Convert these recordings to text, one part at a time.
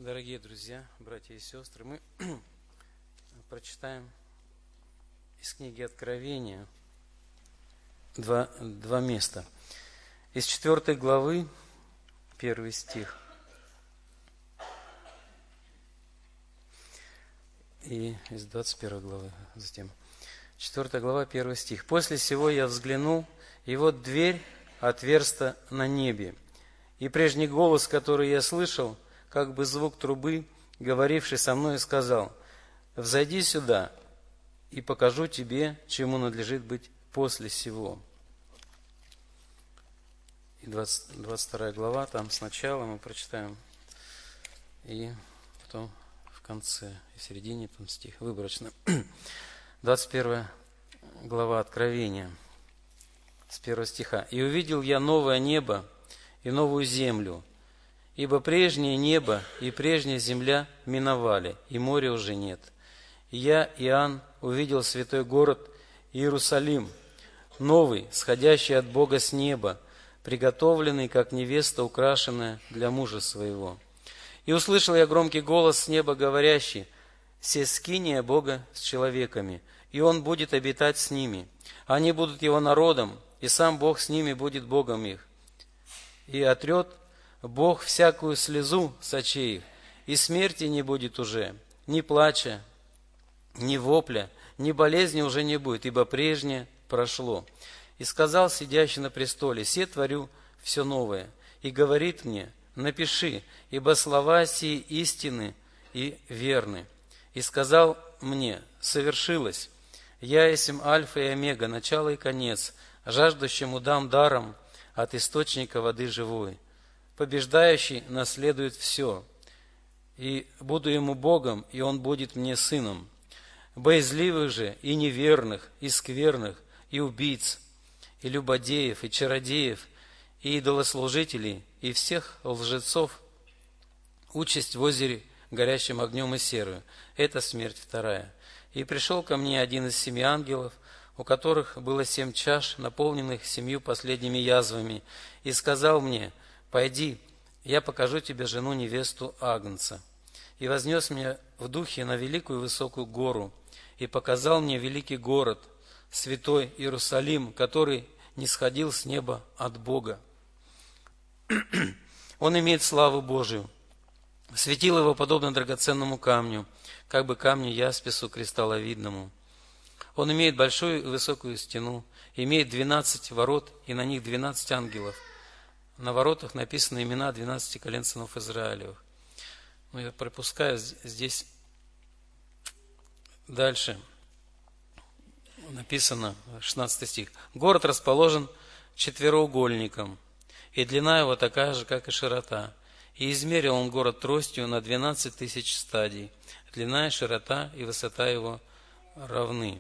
Дорогие друзья, братья и сестры, мы прочитаем из книги Откровения два места. Из 4 главы, 1 стих, и из 21 главы затем. 4 глава, 1 стих. «После сего я взглянул, и вот дверь отверста на небе, и прежний голос, который я слышал, как бы звук трубы, говоривший со мной, сказал: взойди сюда, и покажу тебе, чему надлежит быть после сего». И 22 глава, там сначала мы прочитаем, и потом в конце, и в середине там стих, выборочно. 21 глава Откровения, с 1 стиха. «И увидел я новое небо и новую землю, ибо прежнее небо и прежняя земля миновали, и моря уже нет. И я, Иоанн, увидел святой город Иерусалим, новый, сходящий от Бога с неба, приготовленный, как невеста, украшенная для мужа своего. И услышал я громкий голос с неба, говорящий: се скиния Бога с человеками, и Он будет обитать с ними. Они будут Его народом, и сам Бог с ними будет Богом их. И отрет Бог всякую слезу с очей их, и смерти не будет уже, ни плача, ни вопля, ни болезни уже не будет, ибо прежнее прошло. И сказал сидящий на престоле: се творю все новое. И говорит мне: напиши, ибо слова сии истины и верны. И сказал мне: совершилось. Я есмь Альфа и Омега, начало и конец, жаждущему дам даром от источника воды живой. Побеждающий наследует все, и буду ему Богом, и он будет мне сыном. Боязливых же и неверных, и скверных, и убийц, и любодеев, и чародеев, и идолослужителей, и всех лжецов участь в озере, горящим огнем и серою. Это смерть вторая. И пришел ко мне один из 7 ангелов, у которых было 7 чаш, наполненных 7 последними язвами, и сказал мне: пойди, я покажу тебе жену, невесту Агнца. И вознес меня в духе на великую высокую гору, и показал мне великий город, святой Иерусалим, который нисходил с неба от Бога. Он имеет славу Божию. Светило его подобно драгоценному камню, как бы камню яспису кристалловидному. Он имеет большую и высокую стену, имеет 12 ворот, и на них 12 ангелов. На воротах написаны имена 12 колен сынов Израилевых. Но я пропускаю здесь дальше. Написано, 16 стих. Город расположен четвероугольником, и длина его такая же, как и широта. И измерил он город тростью на 12 тысяч стадий. Длина и широта и высота его равны.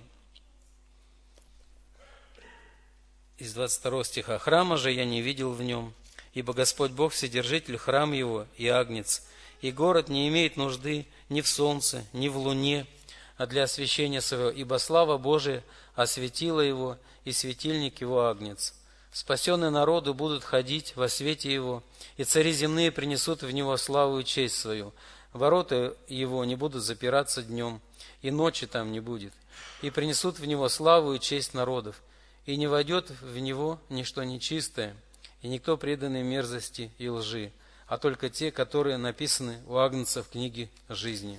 Из 22 стиха. Храма же я не видел в нем, ибо Господь Бог Вседержитель, храм его и агнец. И город не имеет нужды ни в солнце, ни в луне, а для освящения своего, ибо слава Божия осветила его, и светильник его агнец. Спасенные народы будут ходить во свете его, и цари земные принесут в него славу и честь свою. Ворота его не будут запираться днем, и ночи там не будет. И принесут в него славу и честь народов, и не войдет в него ничто нечистое, и никто преданный мерзости и лжи, а только те, которые написаны у Агнца в книге жизни.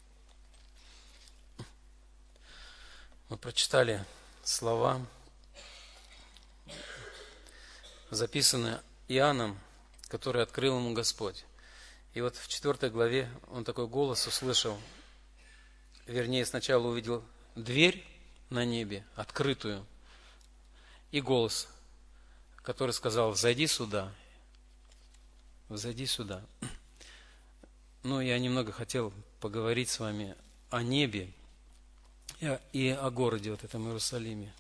Мы прочитали слова, записанные Иоанном, который открыл ему Господь. И вот в 4 главе он такой голос услышал, вернее, сначала увидел дверь на небе, открытую, и голос, который сказал: взойди сюда, взойди сюда. Ну, я немного хотел поговорить с вами о небе и о городе, вот этом Иерусалиме.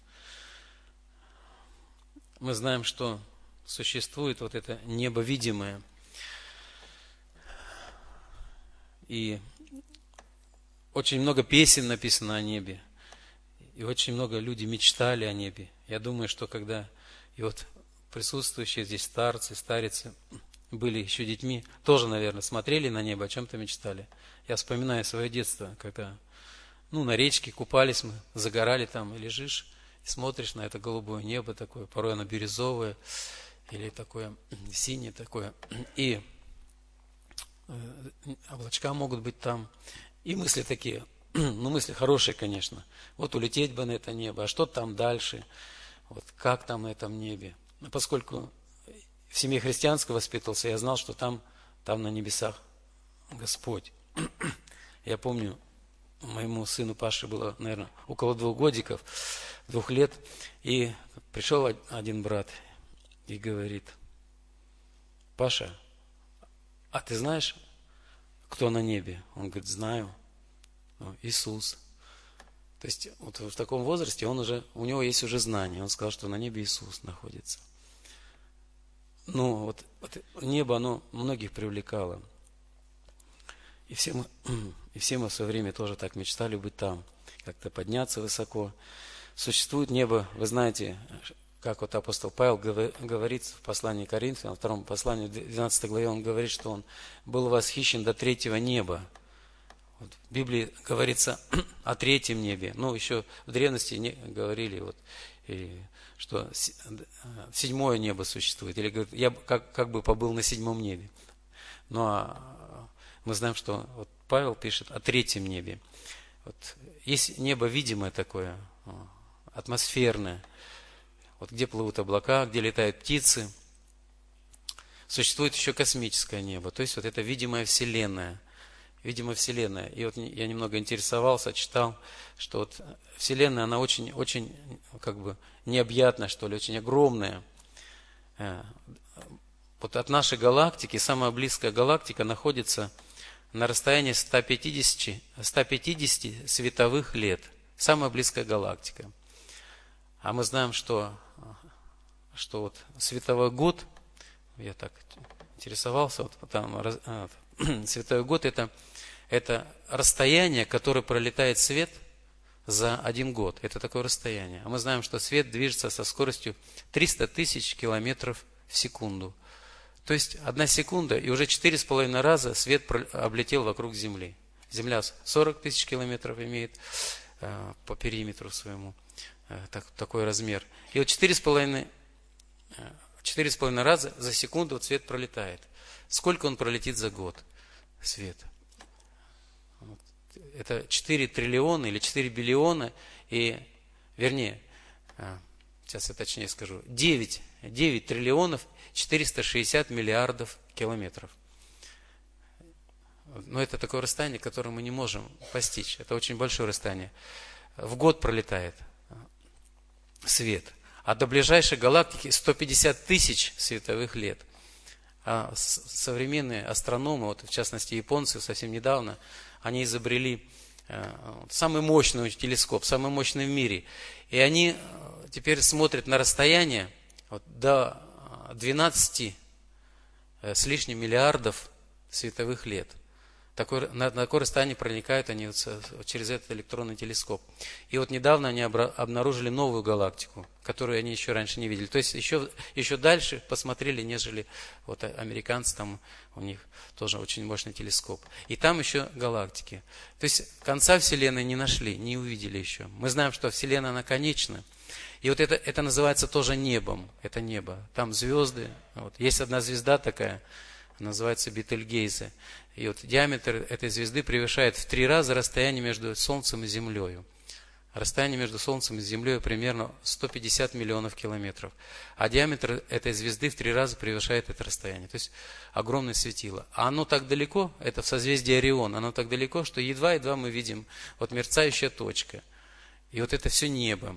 Мы знаем, что существует вот это небо видимое. И очень много песен написано о небе. И очень много людей мечтали о небе. Я думаю, что когда и вот присутствующие здесь старцы, старицы, были еще детьми, тоже, наверное, смотрели на небо, о чем-то мечтали. Я вспоминаю свое детство, когда на речке купались мы, загорали там, и лежишь, и смотришь на это голубое небо такое, порой оно бирюзовое, или такое синее такое, и облачка могут быть там, и мысли такие, мысли хорошие, конечно, вот улететь бы на это небо, а что там дальше, вот как там на этом небе. Но поскольку в семье христианской воспитывался, я знал, что там на небесах Господь. Я помню, моему сыну Паше было, наверное, около 2 годиков, 2 лет, и пришел один брат и говорит: Паша, а ты знаешь, кто на небе? Он говорит: знаю. Иисус. То есть вот в таком возрасте у него есть уже знание. Он сказал, что на небе Иисус находится. Вот небо, оно многих привлекало. И все мы в свое время тоже так мечтали быть там, как-то подняться высоко. Существует небо, вы знаете, как вот апостол Павел говорит в послании к Коринфянам, в 2 послании, в 12 главе, он говорит, что он был восхищен до 3-го неба. Вот в Библии говорится о 3-м небе. Еще в древности говорили, что 7-е небо существует. Или говорит, я как бы побыл на 7-м небе. Мы знаем, что Павел пишет о 3-м небе. Есть небо видимое такое, атмосферное, где плывут облака, где летают птицы. Существует еще космическое небо, то есть это видимая Вселенная. Видимая Вселенная. И я немного интересовался, читал, что Вселенная, она очень, очень необъятная, что ли, очень огромная. От нашей галактики, самая близкая галактика находится на расстоянии 150 световых лет. Самая близкая галактика. А мы знаем, что световой год, я так интересовался, световой год это расстояние, которое пролетает свет за 1 год. Это такое расстояние. А мы знаем, что свет движется со скоростью 300 тысяч километров в секунду. То есть 1 секунда, и уже 4,5 раза свет облетел вокруг Земли. Земля 40 тысяч километров имеет по периметру своему такой размер. И 4,5 раза за секунду свет пролетает. Сколько он пролетит за год? Свет. Это 4 триллиона или 4 биллиона, сейчас я точнее скажу, 9 триллионов 460 миллиардов километров. Но это такое расстояние, которое мы не можем постичь. Это очень большое расстояние. В год пролетает свет. А до ближайшей галактики 150 тысяч световых лет. А современные астрономы, в частности японцы, совсем недавно, они изобрели самый мощный телескоп, самый мощный в мире. И они теперь смотрят на расстояние до 12 с лишним миллиардов световых лет. На такое расстояние проникают они через этот электронный телескоп. И недавно они обнаружили новую галактику, которую они еще раньше не видели. То есть еще дальше посмотрели, нежели американцы, там у них тоже очень мощный телескоп. И там еще галактики. То есть конца Вселенной не нашли, не увидели еще. Мы знаем, что Вселенная, она конечна. И это называется тоже небом. Это небо. Там звезды. Есть одна звезда такая, называется Бетельгейзе. И диаметр этой звезды превышает в 3 раза расстояние между Солнцем и Землей. Расстояние между Солнцем и Землей примерно 150 миллионов километров. А диаметр этой звезды в 3 раза превышает это расстояние. То есть огромное светило. А оно так далеко, это в созвездии Орион, оно так далеко, что едва-едва мы видим мерцающая точка. И это все небо.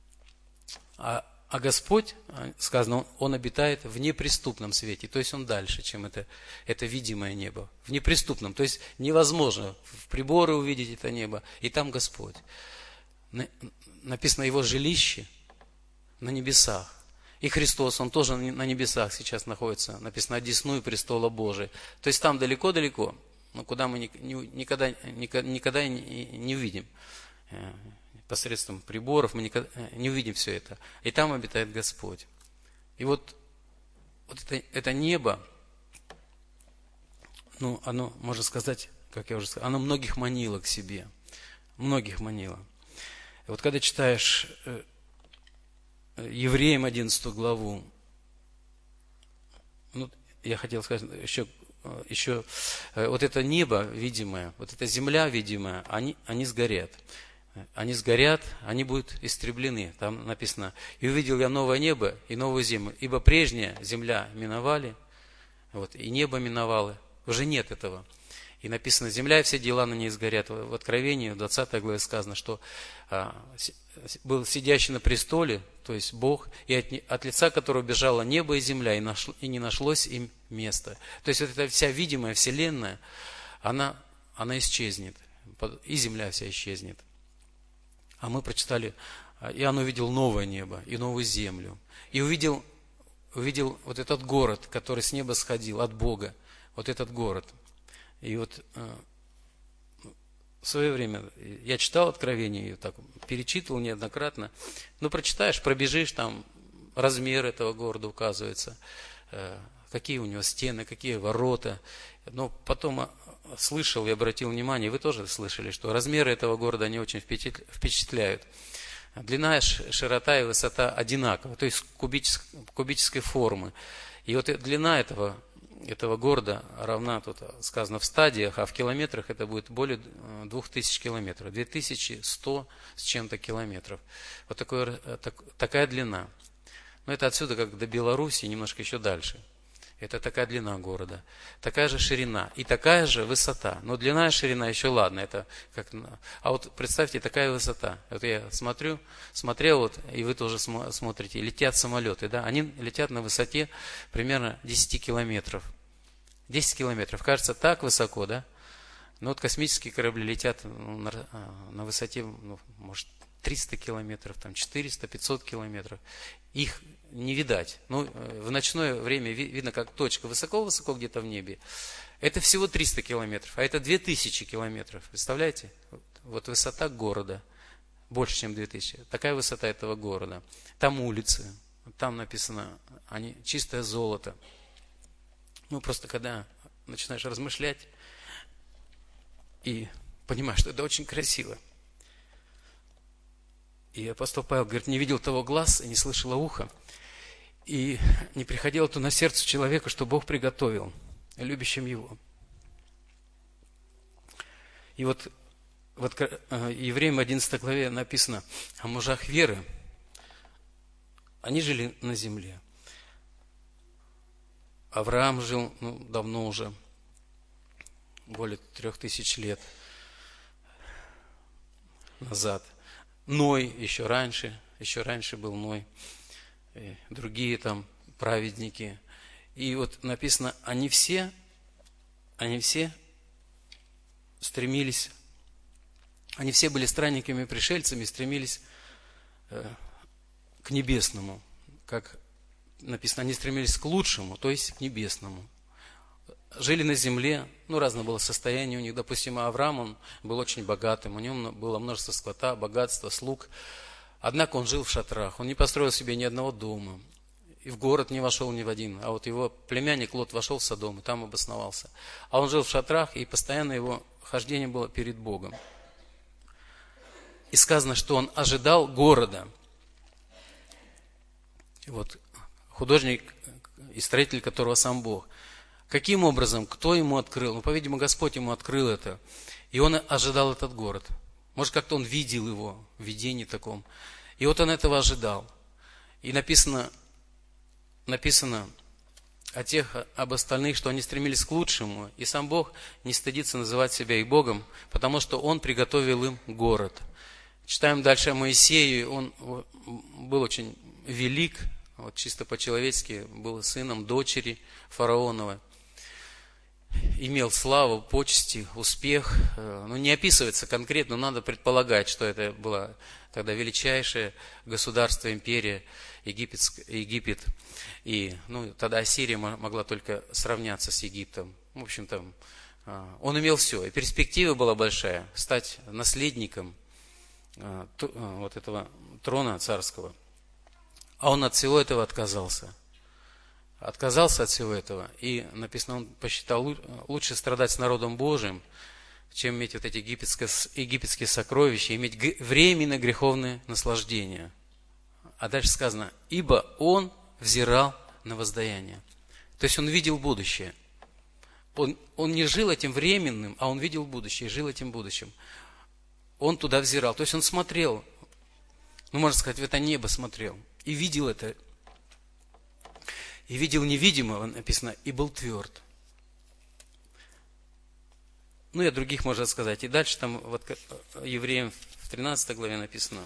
А Господь, сказано, Он обитает в неприступном свете. То есть Он дальше, чем это видимое небо. В неприступном. То есть невозможно в приборы увидеть это небо. И там Господь. Написано Его жилище на небесах. И Христос, Он тоже на небесах сейчас находится. Написано одесную престола Божия. То есть там далеко-далеко, куда мы никогда не увидим. Посредством приборов мы не увидим все это. И там обитает Господь. И это небо, оно, можно сказать, как я уже сказал, оно многих манило к себе. Многих манило. И вот когда читаешь Евреям 11 главу, я хотел сказать, еще вот это небо видимое, вот эта земля видимая, они сгорят. Они сгорят, они будут истреблены. Там написано: «И увидел я новое небо и новую землю, ибо прежняя земля миновали, и небо миновало». Уже нет этого. И написано: «Земля и все дела на ней сгорят». В Откровении, в 20 главе сказано, что был сидящий на престоле, то есть Бог, и от лица которого бежало небо и земля, и не нашлось им места. То есть вот эта вся видимая вселенная, она исчезнет, и земля вся исчезнет. А мы прочитали: «Иоанн увидел новое небо и новую землю». И увидел вот этот город, который с неба сходил от Бога, вот этот город. И вот в свое время я читал Откровение, и так перечитывал неоднократно. Прочитаешь, пробежишь, там размер этого города указывается, какие у него стены, какие ворота. Но потом слышал и обратил внимание, вы тоже слышали, что размеры этого города, они очень впечатляют. Длина, широта и высота одинаковы, то есть кубической формы. И вот длина этого города равна, тут сказано, в стадиях, а в километрах это будет более 2000 километров, 2100 с чем-то километров. Вот такая длина. Но это отсюда как до Белоруссии, немножко еще дальше. Это такая длина города, такая же ширина и такая же высота. Но длина и ширина еще ладно. А вот представьте, такая высота. Вот я смотрел, и вы тоже смотрите, летят самолеты. Да? Они летят на высоте примерно 10 километров. 10 километров. Кажется, так высоко, да? Но вот космические корабли летят на высоте, может, 300 километров, 400, 500 километров. Их не видать. В ночное время видно, как точка высоко-высоко где-то в небе. Это всего 300 километров, а это 2000 километров. Представляете? Вот высота города. Больше, чем 2000. Такая высота этого города. Там улицы. Там написано, они чистое золото. Просто когда начинаешь размышлять и понимаешь, что это очень красиво. И апостол Павел говорит: не видел того глаз и не слышало ухо, и не приходило то на сердце человека, что Бог приготовил любящим его. И вот Евреям 11 главе написано о мужах веры. Они жили на земле. Авраам жил давно уже, более 3000 лет назад. Ной еще раньше был Ной, и другие там праведники. И вот написано, они все стремились, они все были странниками и пришельцами, стремились к небесному, как написано, они стремились к лучшему, то есть к небесному. Жили на земле, разное было состояние у них. Допустим, Авраам, он был очень богатым, у него было множество скота, богатства, слуг. Однако он жил в шатрах, он не построил себе ни одного дома, и в город не вошел ни в один. А вот его племянник Лот вошел в Содом, и там обосновался. А он жил в шатрах, и постоянно его хождение было перед Богом. И сказано, что он ожидал города. Вот художник и строитель, которого сам Бог. Каким образом? Кто ему открыл? По-видимому, Господь ему открыл это. И он ожидал этот город. Может, как-то он видел его в видении таком. И вот он этого ожидал. И написано об остальных, что они стремились к лучшему. И сам Бог не стыдится называть себя и Богом, потому что Он приготовил им город. Читаем дальше о Моисее. Он был очень велик, чисто по-человечески, был сыном дочери фараоновой. Имел славу, почести, успех. Не описывается конкретно, но надо предполагать, что это было тогда величайшее государство, империя, Египет. И тогда Ассирия могла только сравняться с Египтом. В общем-то, он имел все. И перспектива была большая, стать наследником вот этого трона царского. А он от всего этого отказался. отказался от всего этого, и написано, он посчитал лучше страдать с народом Божиим, чем иметь вот эти египетские сокровища, иметь временное греховное наслаждение. А дальше сказано, ибо он взирал на воздаяние. То есть он видел будущее. Он не жил этим временным, а он видел будущее, жил этим будущим. Он туда взирал. То есть он смотрел, можно сказать, в это небо смотрел. И видел это. И видел невидимого, написано, и был тверд. И о других можно сказать. И дальше там, вот Евреям в 13 главе написано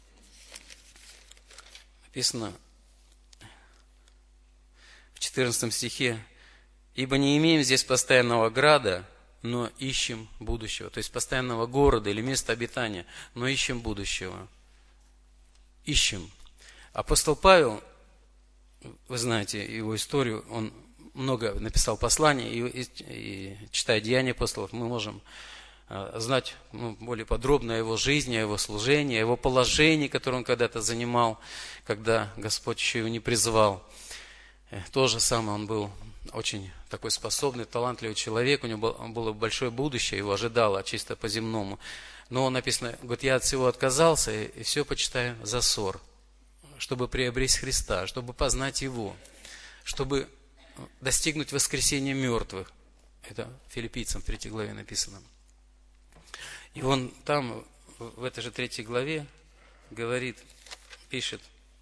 в 14 стихе, ибо не имеем здесь постоянного града, но ищем будущего. То есть постоянного города или места обитания, но ищем будущего. Ищем. Апостол Павел, вы знаете его историю, он много написал посланий, и читая Деяния апостолов, мы можем знать более подробно о его жизни, о его служении, о его положении, которое он когда-то занимал, когда Господь еще его не призвал. То же самое, он был очень такой способный, талантливый человек, у него было большое будущее, его ожидало чисто по-земному. Но написано, говорит, я от всего отказался, и все почитаю за ссор, чтобы приобрести Христа, чтобы познать Его, чтобы достигнуть воскресения мертвых. Это Филиппийцам в 3 главе написано. И он там, в этой же 3 главе, говорит, пишет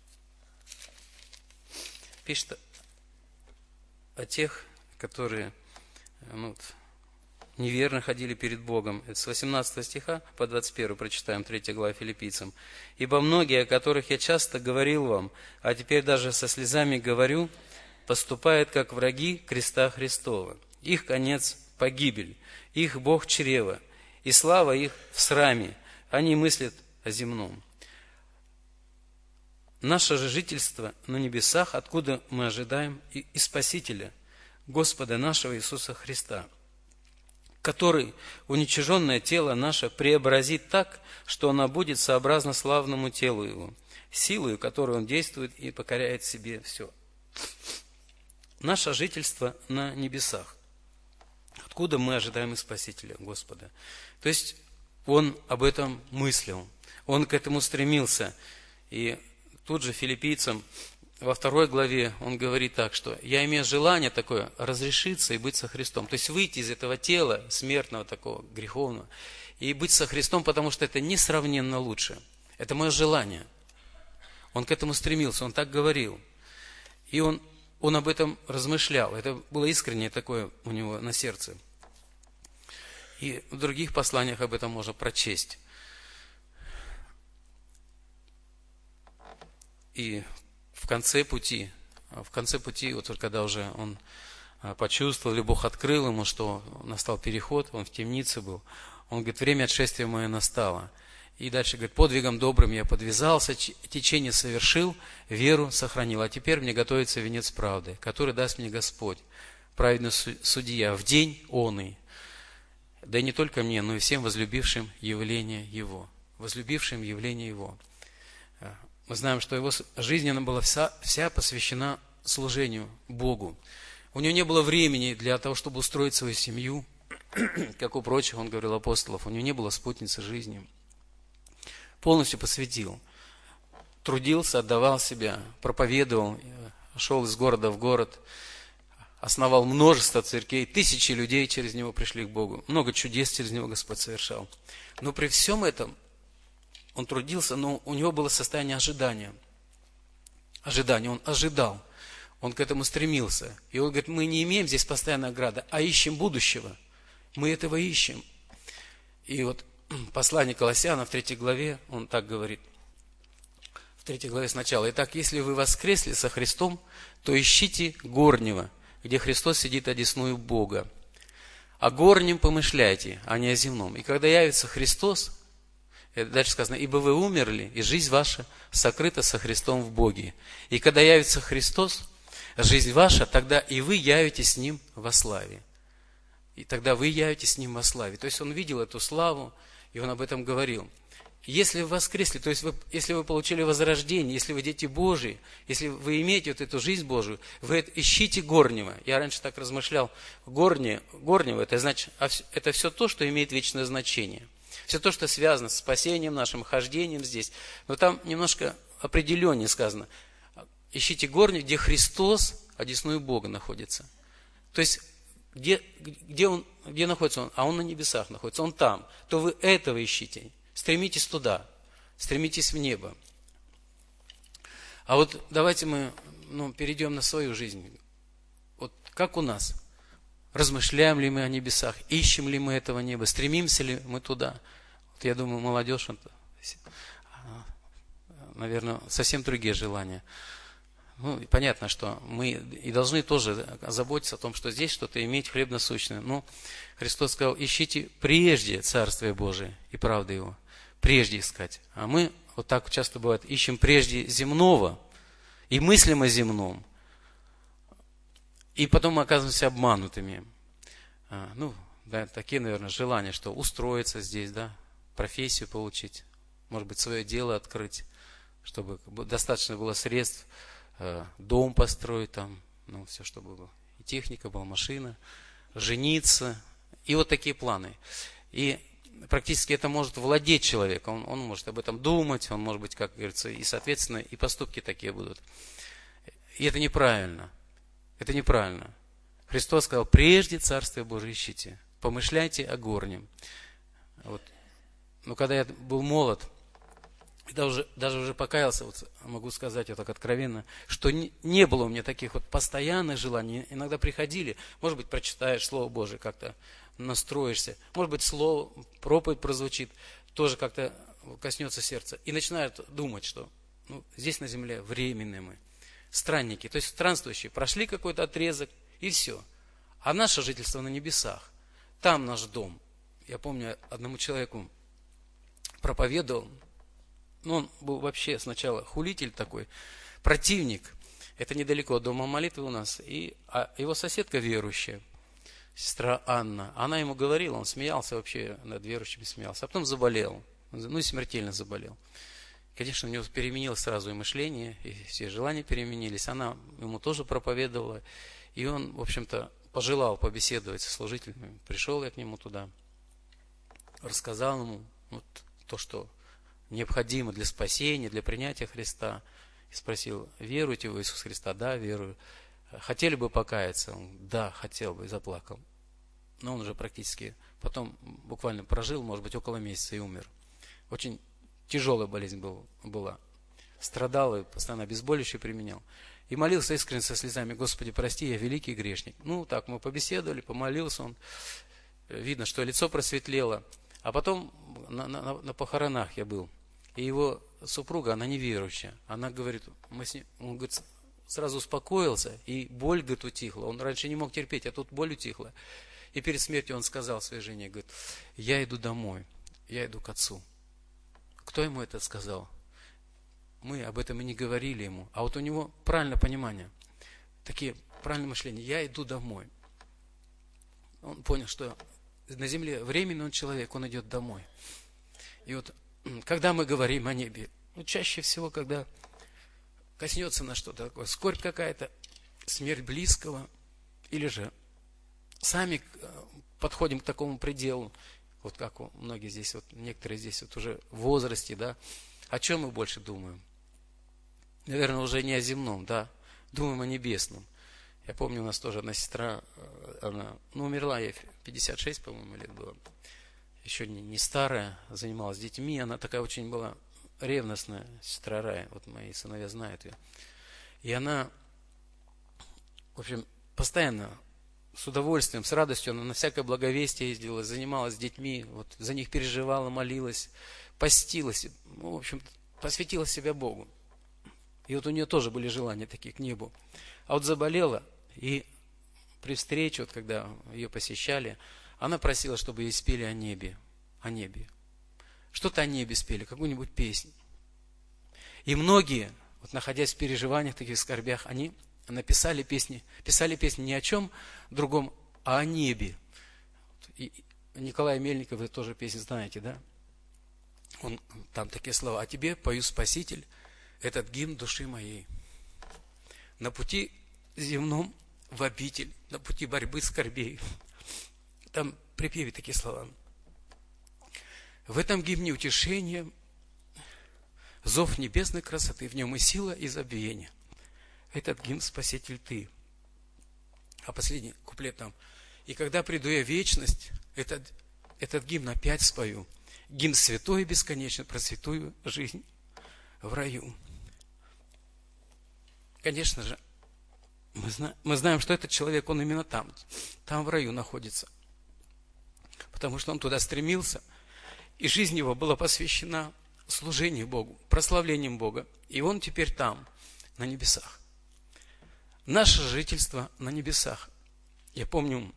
о тех, которые неверно ходили перед Богом. Это с 18 стиха по 21 прочитаем, 3 глава Филиппийцам. «Ибо многие, о которых я часто говорил вам, а теперь даже со слезами говорю, поступают как враги креста Христова. Их конец – погибель, их Бог – чрево, и слава их в сраме. Они мыслят о земном. Наше же жительство на небесах, откуда мы ожидаем и Спасителя, Господа нашего Иисуса Христа, который уничиженное тело наше преобразит так, что оно будет сообразно славному телу Его, силою, которой Он действует и покоряет себе все». Наше жительство на небесах, откуда мы ожидаем и Спасителя, Господа. То есть он об этом мыслил, он к этому стремился. И тут же Филиппийцам во 2 главе он говорит так, что «я имею желание такое разрешиться и быть со Христом». То есть выйти из этого тела смертного, такого греховного, и быть со Христом, потому что это несравненно лучше. Это мое желание. Он к этому стремился, он так говорил. И он об этом размышлял. Это было искреннее такое у него на сердце. И в других посланиях об этом можно прочесть. И в конце пути, вот когда уже он почувствовал, или Бог открыл ему, что настал переход, он в темнице был, он говорит, время отшествия мое настало. И дальше говорит, подвигом добрым я подвязался, течение совершил, веру сохранил. А теперь мне готовится венец правды, который даст мне Господь, праведный судья, в день оный. Да и не только мне, но и всем возлюбившим явление Его. Возлюбившим явление Его. Мы знаем, что его жизнь она была вся посвящена служению Богу. У него не было времени для того, чтобы устроить свою семью, как у прочих, он говорил, апостолов. У него не было спутницы жизни. Полностью посвятил. Трудился, отдавал себя, проповедовал, шел из города в город, основал множество церквей, тысячи людей через него пришли к Богу, много чудес через него Господь совершал. Но при всем этом он трудился, но у него было состояние ожидания. Он ожидал, он к этому стремился. И он говорит, мы не имеем здесь постоянного града, а ищем будущего. Мы этого ищем. И вот послание Колоссянам в 3 главе, он так говорит, в 3 главе сначала. «Итак, если вы воскресли со Христом, то ищите горнего, где Христос сидит одесную Бога. О горнем помышляйте, а не о земном. И когда явится Христос, это дальше сказано, ибо вы умерли, и жизнь ваша сокрыта со Христом в Боге. И когда явится Христос, жизнь ваша, тогда и вы явитесь с Ним во славе». И тогда вы явитесь с Ним во славе. То есть он видел эту славу, и он об этом говорил. если вы воскресли, то есть если вы получили возрождение, если вы дети Божьи, если вы имеете вот эту жизнь Божию, вы ищите горнего. Я раньше так размышлял, горнего, это значит, это все то, что имеет вечное значение. Все то, что связано с спасением нашим, хождением здесь. Но там немножко определеннее сказано. Ищите горнего, где Христос, одесную Бога находится. То есть, где находится Он? А Он на небесах находится, Он там. То вы этого ищите. Стремитесь туда, стремитесь в небо. А вот давайте мы перейдем на свою жизнь. Вот как у нас? Размышляем ли мы о небесах? Ищем ли мы этого неба? Стремимся ли мы туда? Вот я думаю, молодежь, наверное, совсем другие желания. Понятно, что мы и должны тоже заботиться о том, что здесь что-то иметь хлеб насущный. Но Христос сказал, ищите прежде Царствие Божие и правды Его. Прежде искать. А мы, вот так часто бывает, ищем прежде земного и мыслим о земном. И потом мы оказываемся обманутыми. Такие, наверное, желания, что устроиться здесь, профессию получить, может быть, свое дело открыть, чтобы достаточно было средств, дом построить там, все, чтобы было. И техника была, машина, жениться. И вот такие планы. И практически это может владеть человеком. Он может об этом думать, он может быть, как говорится, и, соответственно, и поступки такие будут. И это неправильно. Это неправильно. Христос сказал, прежде Царствие Божие ищите, помышляйте о горнем. Вот. Но когда я был молод, даже уже покаялся, могу сказать так откровенно, что не было у меня таких постоянных желаний. Иногда приходили, может быть, прочитаешь Слово Божие, как-то настроишься, может быть, слово, проповедь прозвучит, тоже как-то коснется сердца. И начинают думать, что здесь на земле временные мы, странники, то есть странствующие, прошли какой-то отрезок и все. А наше жительство на небесах, там наш дом. Я помню, одному человеку проповедовал, он был вообще сначала хулитель такой, противник. Это недалеко от дома молитвы у нас. А его соседка верующая, сестра Анна, она ему говорила, он смеялся вообще, над верующими смеялся, а потом заболел. И смертельно заболел. Конечно, у него переменилось сразу и мышление, и все желания переменились. Она ему тоже проповедовала. И он, в общем-то, пожелал побеседовать со служителями. Пришел я к нему туда, рассказал ему то, что необходимо для спасения, для принятия Христа. И спросил, веруете в Иисуса Христа? Да, верую. Хотели бы покаяться? Он, да, хотел бы, и заплакал. Но он уже практически потом буквально прожил, может быть, около месяца и умер. Очень тяжелая болезнь была. Страдал и постоянно обезболивающее применял. И молился искренне со слезами, Господи, прости, я великий грешник. Так мы побеседовали, помолился он. Видно, что лицо просветлело. А потом на похоронах я был. И его супруга, она неверующая. Она говорит, он говорит, сразу успокоился, и боль, говорит, утихла. Он раньше не мог терпеть, а тут боль утихла. И перед смертью он сказал своей жене, говорит, я иду домой, я иду к отцу. Кто ему это сказал? Мы об этом и не говорили ему. А вот у него правильное понимание, такие правильное мышление. Я иду домой. Он понял, что на земле временный он человек, он идет домой. И вот, когда мы говорим о небе, чаще всего, когда коснется нас что-то такое, скорбь какая-то, смерть близкого, или же сами подходим к такому пределу, вот как многие здесь, некоторые здесь уже в возрасте, о чем мы больше думаем? Наверное, уже не о земном, думаем о небесном. Я помню, у нас тоже одна сестра, она, умерла ей 56, по-моему, лет было. Еще не старая, занималась детьми. Она такая очень была ревностная, сестра Рая. Вот мои сыновья знают ее. И она, в общем, постоянно с удовольствием, с радостью, она на всякое благовестие ездила, занималась с детьми, за них переживала, молилась, постилась, в общем, посвятила себя Богу. И у нее тоже были желания такие к небу. А заболела, и при встрече, когда ее посещали, она просила, чтобы ей спели о небе. О небе. Что-то о небе спели, какую-нибудь песню. И многие, находясь в переживаниях, таких скорбях, они написали песни не о чем другом, а о небе. И Николай Мельников, вы тоже песню знаете, да? там такие слова: «А тебе пою, Спаситель, этот гимн души моей. На пути земном в обитель, на пути борьбы скорбей». Там в припеве такие слова. В этом гимне утешение, зов небесной красоты, в нем и сила, и забвение. Этот гимн, Спаситель, ты. А последний куплет там: «И когда приду я в вечность, этот гимн опять спою. Гимн святой и бесконечный про святую жизнь в раю». Конечно же, мы знаем, что этот человек, он именно там в раю находится. Потому что он туда стремился, и жизнь его была посвящена служению Богу, прославлением Бога. И он теперь там, на небесах. Наше жительство на небесах. Я помню,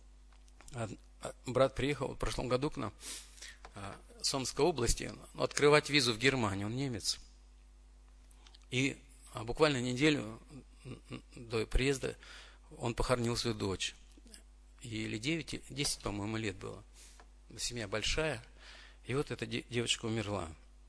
брат приехал в прошлом году к нам в Сомской области открывать визу в Германию. Он немец. И буквально неделю до приезда он похоронил свою дочь. Или 10, по-моему, лет было. Семья большая. И вот эта девочка умерла.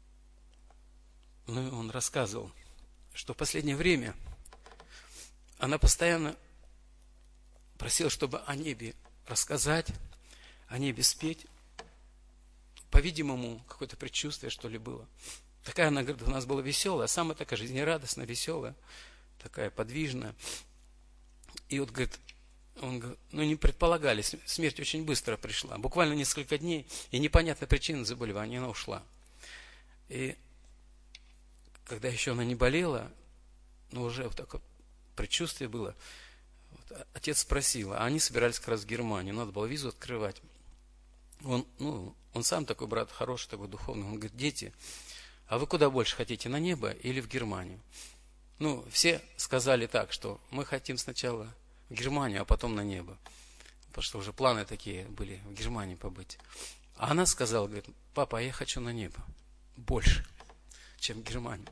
Ну, он рассказывал, что в последнее время она постоянно просила, чтобы о небе рассказать, о небе спеть. По-видимому, какое-то предчувствие, что ли, было. Такая она, говорит, у нас была веселая, самая такая жизнерадостная, веселая, такая подвижная. И вот, говорит, он говорит, не предполагали, смерть очень быстро пришла. Буквально несколько дней, и непонятная причина заболевания, она ушла. И когда еще она не болела, уже вот такое предчувствие было, отец спросил, а они собирались как раз в Германию, надо было визу открывать. Он сам такой брат, хороший, такой духовный. Он говорит: дети, а вы куда больше хотите, на небо или в Германию? Все сказали так, что мы хотим сначала в Германию, а потом на небо. Потому что уже планы такие были в Германии побыть. А она сказала, говорит: папа, я хочу на небо больше, чем в Германию.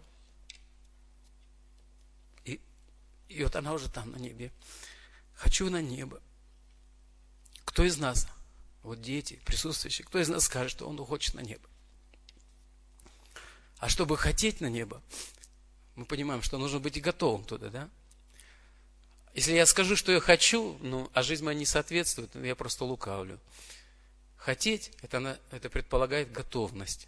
И вот она уже там на небе. Хочу на небо. Кто из нас, вот дети, присутствующие, кто из нас скажет, что он хочет на небо? А чтобы хотеть на небо, мы понимаем, что нужно быть и готовым туда, да? Если я скажу, что я хочу, а жизнь моя не соответствует, я просто лукавлю. Хотеть, это предполагает готовность.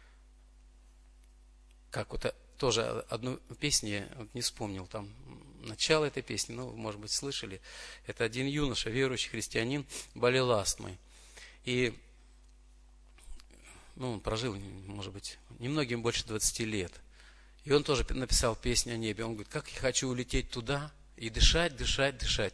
Как вот тоже одну песню, я не вспомнил, там начало этой песни, может быть, слышали. Это один юноша, верующий христианин, болел астмой. И он прожил, может быть, немногим больше 20 лет. И он тоже написал песню о небе. Он говорит: как я хочу улететь туда и дышать, дышать, дышать.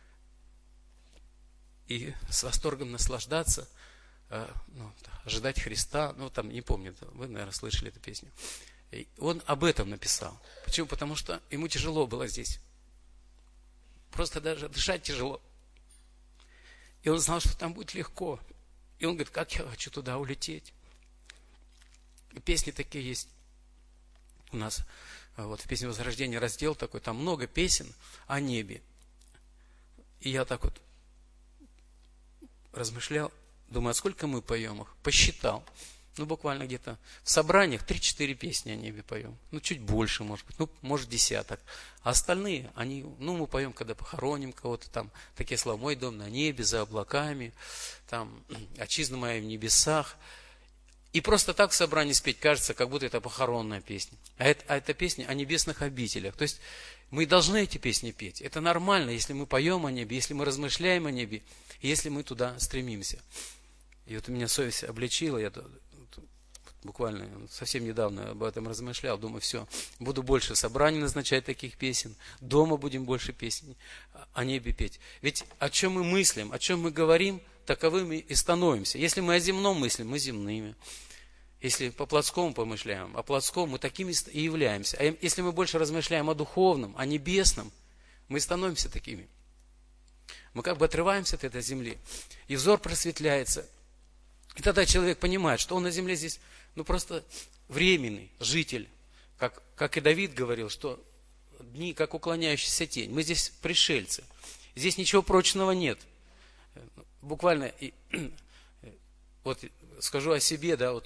И с восторгом наслаждаться, ожидать Христа. Там, не помню, вы, наверное, слышали эту песню. И он об этом написал. Почему? Потому что ему тяжело было здесь. Просто даже дышать тяжело. И он знал, что там будет легко. И он говорит: как я хочу туда улететь. И песни такие есть. У нас в «Песне Возрождения» раздел такой, там много песен о небе. И я так вот размышлял, думаю, а сколько мы поем их? Посчитал. Буквально где-то в собраниях 3-4 песни о небе поем. Чуть больше, может быть. Может, десяток. А остальные, мы поем, когда похороним кого-то, там, такие слова: «Мой дом на небе, за облаками», там, «Отчизна моя в небесах». И просто так в собрании спеть кажется, как будто это похоронная песня. А это песня о небесных обителях. То есть мы должны эти песни петь. Это нормально, если мы поем о небе, если мы размышляем о небе, если мы туда стремимся. И вот у меня совесть обличила, я буквально совсем недавно об этом размышлял, думаю, все, буду больше собраний назначать таких песен, дома будем больше песен о небе петь. Ведь о чем мы мыслим, о чем мы говорим, таковыми и становимся. Если мы о земном мыслим, мы земными. Если по плотскому помышляем, о плотском, мы такими и являемся. А если мы больше размышляем о духовном, о небесном, мы становимся такими. Мы как бы отрываемся от этой земли, и взор просветляется. И тогда человек понимает, что он на земле здесь просто временный житель. Как и Давид говорил, что дни, как уклоняющаяся тень. Мы здесь пришельцы. Здесь ничего прочного нет. Буквально, вот скажу о себе,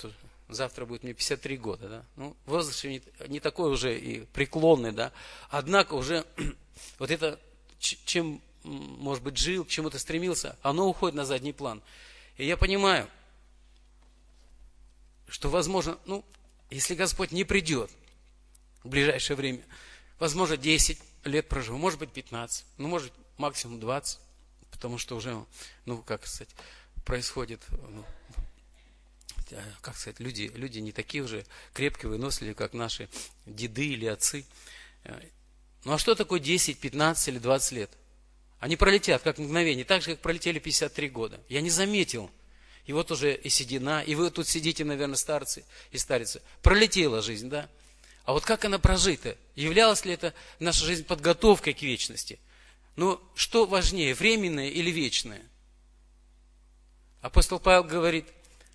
завтра будет мне 53 года, да. Ну, возраст не такой уже и преклонный, да. Однако уже вот это, чем, может быть, жил, к чему-то стремился, оно уходит на задний план. И я понимаю, что, возможно, ну, если Господь не придет в ближайшее время, возможно, 10 лет проживу, может быть, 15, ну, может, максимум 20, потому что уже, ну, как сказать, происходит, ну, как сказать, люди не такие уже крепкие, выносливые, как наши деды или отцы. Ну, а что такое 10, 15 или 20 лет? Они пролетят, как мгновение, так же, как пролетели 53 года. Я не заметил. И вот уже и седина, и вы тут сидите, наверное, старцы и старицы. Пролетела жизнь, да? А вот как она прожита? Являлась ли это наша жизнь подготовкой к вечности? Ну, что важнее, временное или вечное? Апостол Павел говорит,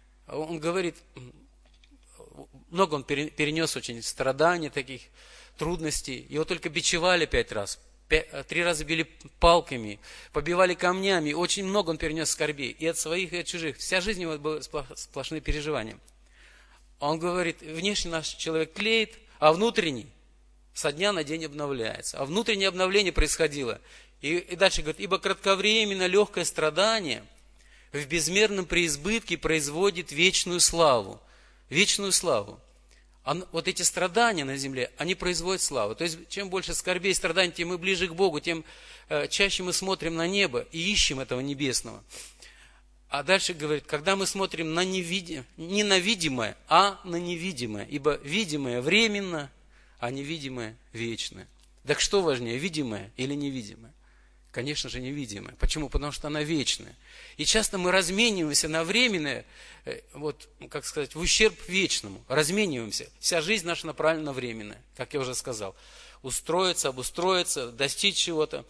много он перенес очень страданий, таких трудностей. Его только бичевали 5 раз. 3 раза били палками, побивали камнями. Очень много он перенес скорбей. И от своих, и от чужих. Вся жизнь его была сплошные переживания. Он говорит, внешне наш человек тлеет, а внутренний со дня на день обновляется. А внутреннее обновление происходило. И дальше говорит, ибо кратковременно легкое страдание в безмерном преизбытке производит вечную славу. Вечную славу. Вот эти страдания на земле, они производят славу. То есть, чем больше скорбей и страданий, тем мы ближе к Богу, тем чаще мы смотрим на небо и ищем этого небесного. А дальше говорит, когда мы смотрим на не на видимое, а на невидимое. Ибо видимое временно, а невидимое вечно. Так что важнее, видимое или невидимое? Конечно же, невидимое. Почему? Потому что она вечная. И часто мы размениваемся на временное, вот, как сказать, в ущерб вечному. Размениваемся. Вся жизнь наша направлена на временное, как я уже сказал. Устроиться, обустроиться, достичь чего-то.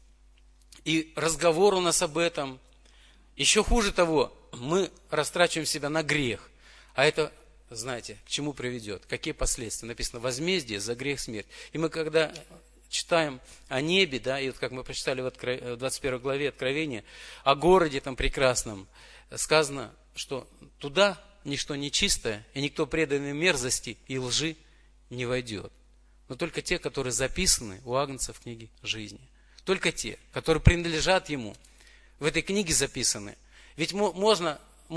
И разговор у нас об этом. Еще хуже того, мы растрачиваем себя на грех. А это, знаете, к чему приведет? Какие последствия? Написано, возмездие за грех смерть. И мы когда читаем о небе, да, и вот как мы прочитали в 21 главе Откровения, о городе там прекрасном, сказано, что туда ничто нечистое, и никто преданный мерзости и лжи не войдет. Но только те, которые записаны у Агнца в книге жизни. Только те, которые принадлежат Ему. В этой книге записаны. Ведь может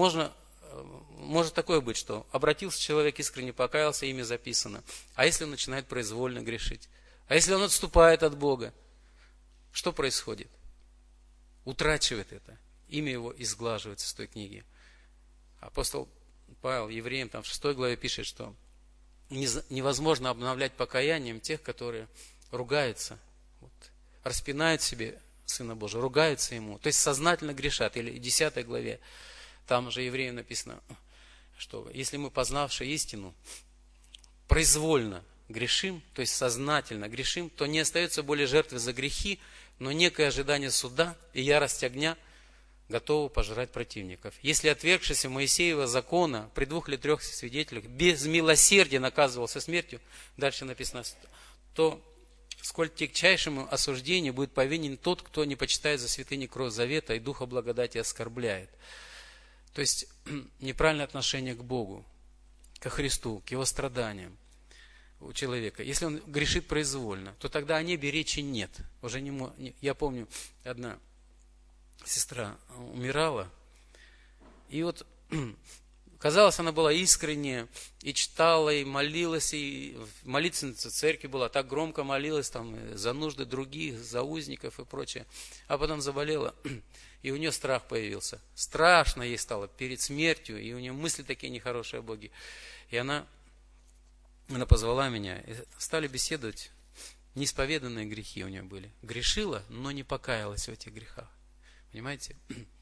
такое быть, что обратился человек, искренне покаялся, имя записано. А если он начинает произвольно грешить? А если он отступает от Бога? Что происходит? Утрачивает это. Имя его изглаживается с той книги. Апостол Павел евреям там в 6 главе пишет, что невозможно обновлять покаянием тех, которые ругаются, распинают себе Сына Божия, ругаются Ему, то есть сознательно грешат. Или в 10 главе, там же евреям написано, что если мы, познавши истину, произвольно грешим, то есть сознательно грешим, то не остается более жертвы за грехи, но некое ожидание суда и ярость огня готовы пожрать противников. Если отвергшийся Моисеева закона при 2 или 3 свидетелях без милосердия наказывался смертью, дальше написано, то сколь тягчайшему осуждению будет повинен тот, кто не почитает за святыни кровь завета и духа благодати оскорбляет. То есть неправильное отношение к Богу, ко Христу, к Его страданиям у человека. Если он грешит произвольно, то тогда о небе речи нет. Уже я помню, одна сестра умирала, и вот казалось, она была искренняя, и читала, и молилась, и молитвенница церкви была, так громко молилась там за нужды других, за узников и прочее. А потом заболела, и у нее страх появился. Страшно ей стало перед смертью, и у нее мысли такие нехорошие о Боге. И она позвала меня, и стали беседовать. Неисповеданные грехи у нее были. Грешила, но не покаялась в этих грехах. Понимаете?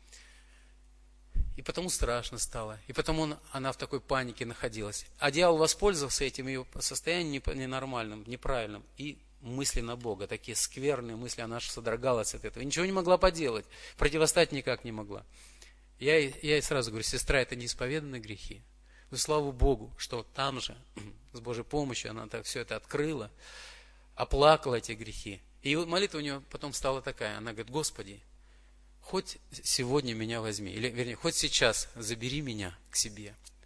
И потому страшно стало. И потому она в такой панике находилась. А дьявол воспользовался этим ее состоянием ненормальным, неправильным. И мысли на Бога, такие скверные мысли, она аж содрогалась от этого. И ничего не могла поделать. Противостать никак не могла. Я ей сразу говорю, сестра, это неисповеданные грехи. Но слава Богу, что там же, с Божьей помощью, она так все это открыла, оплакала эти грехи. И молитва у нее потом стала такая. Она говорит, Господи, хоть сегодня меня возьми, или, вернее, хоть сейчас забери меня к себе.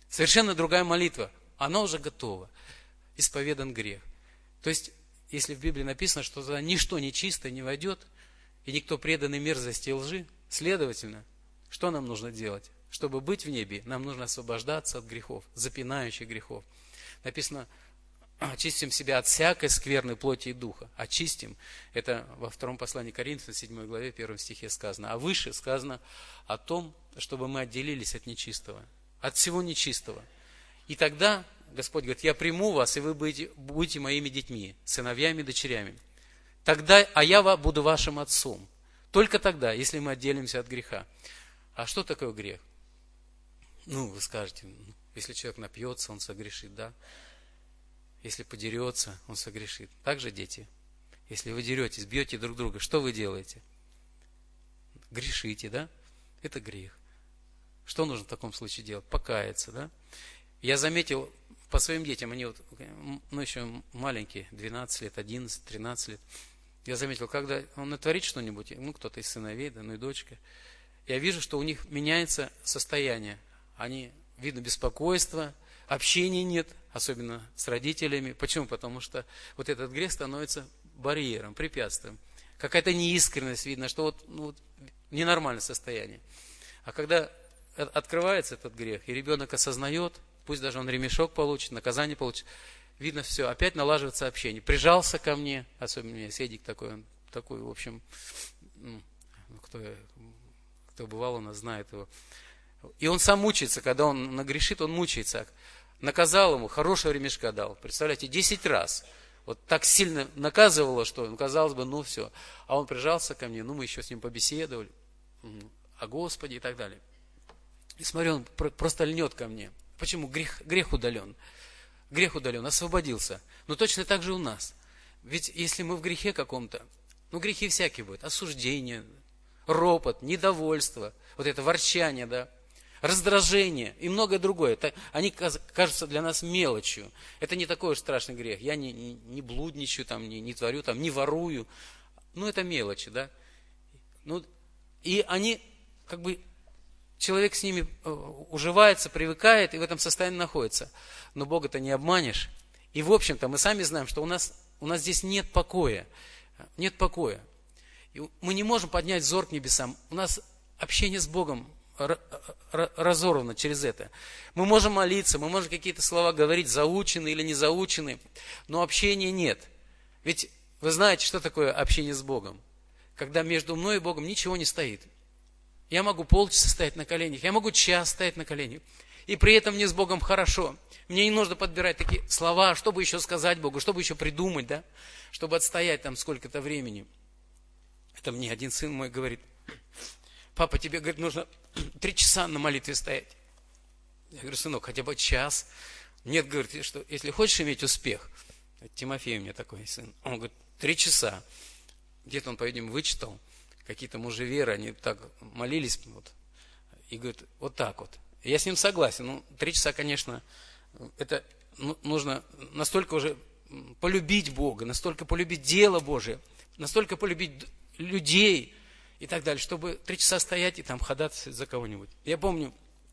Совершенно другая молитва. Она уже готова. Исповедан грех. То есть, если в Библии написано, что туда ничто нечистое не войдет, и никто преданный мерзости и лжи, следовательно, что нам нужно делать? Чтобы быть в небе, нам нужно освобождаться от грехов, запинающих грехов. Написано, очистим себя от всякой скверной плоти и духа. Очистим, это во втором послании Коринфянам, 7 главе, 1 стихе сказано. А выше сказано о том, чтобы мы отделились от нечистого, от всего нечистого. И тогда Господь говорит, я приму вас, и вы будете моими детьми, сыновьями и дочерями. Тогда, а я буду вашим отцом. Только тогда, если мы отделимся от греха. А что такое грех? Ну, вы скажете, если человек напьется, он согрешит, да? Если подерется, он согрешит. Так же, дети, если вы деретесь, бьете друг друга, что вы делаете? Грешите, да? Это грех. Что нужно в таком случае делать? Покаяться, да? Я заметил по своим детям, они вот, ну, еще маленькие, 12 лет, 11, 13 лет. Я заметил, когда он натворит что-нибудь, ну, кто-то из сыновей, да, ну и дочка, я вижу, что у них меняется состояние. Они, видно, беспокойство, общения нет, особенно с родителями. Почему? Потому что вот этот грех становится барьером, препятствием. Какая-то неискренность, видно, что вот ненормальное состояние. А когда открывается этот грех, и ребенок осознает, пусть даже он ремешок получит, наказание получит, видно все, опять налаживается общение. Прижался ко мне, особенно у меня Седик такой, он такой, в общем, кто бывал у нас, знает его. И он сам мучается, когда он нагрешит, он мучается. Наказал ему, хорошего ремешка дал. Представляете, 10 раз. Вот так сильно наказывало, что, казалось бы, ну все. А он прижался ко мне, ну мы еще с ним побеседовали. О Господе и так далее. И смотрю, он просто льнет ко мне. Почему? Грех удален. Грех удален, освободился. Но точно так же у нас. Ведь если мы в грехе каком-то, ну грехи всякие будут. Осуждение, ропот, недовольство, вот это ворчание, да, раздражение и многое другое. Они кажутся для нас мелочью. Это не такой уж страшный грех. Я не блудничаю, там, не творю, там, не ворую. Ну, это мелочи, да. Ну, и они, как бы, человек с ними уживается, привыкает и в этом состоянии находится. Но Бога-то не обманешь. И, в общем-то, мы сами знаем, что у нас здесь нет покоя. Нет покоя. И мы не можем поднять взор к небесам. У нас общение с Богом разорвано через это. Мы можем молиться, мы можем какие-то слова говорить, заученные или не заученные, но общения нет. Ведь вы знаете, что такое общение с Богом? Когда между мной и Богом ничего не стоит. Я могу полчаса стоять на коленях, я могу час стоять на коленях, и при этом мне с Богом хорошо. Мне не нужно подбирать такие слова, чтобы еще сказать Богу, чтобы еще придумать, да, чтобы отстоять там сколько-то времени. Это мне один сын мой говорит: папа, тебе, говорит, нужно 3 часа на молитве стоять. Я говорю: сынок, хотя бы час. Нет, говорит, что если хочешь иметь успех, Тимофей у меня такой сын, он говорит, 3 часа. Где-то он, по-видимому, вычитал, какие-то мужи веры, они так молились, вот, и говорит, вот так вот. Я с ним согласен. Ну, 3 часа, конечно, это нужно настолько уже полюбить Бога, настолько полюбить дело Божие, настолько полюбить людей и так далее, чтобы 3 часа стоять и там ходатайствовать за кого-нибудь. Я помню,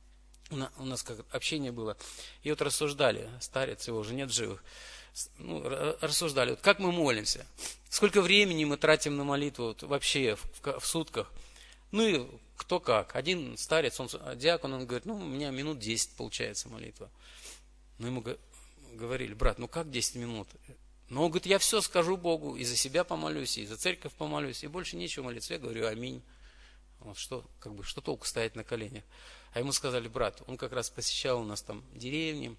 у нас как общение было, и вот рассуждали, старец, его уже нет в живых, ну, рассуждали, вот как мы молимся, сколько времени мы тратим на молитву вот, вообще в сутках. Ну и кто как. Один старец, он диакон, он говорит, ну у меня минут 10 получается молитва. Ну ему говорили, брат, ну как 10 минут? Ну он говорит, я все скажу Богу, и за себя помолюсь, и за церковь помолюсь, и больше нечего молиться. Я говорю, аминь. Вот что, как бы, что толку стоять на коленях? А ему сказали, брат, он как раз посещал у нас там деревни.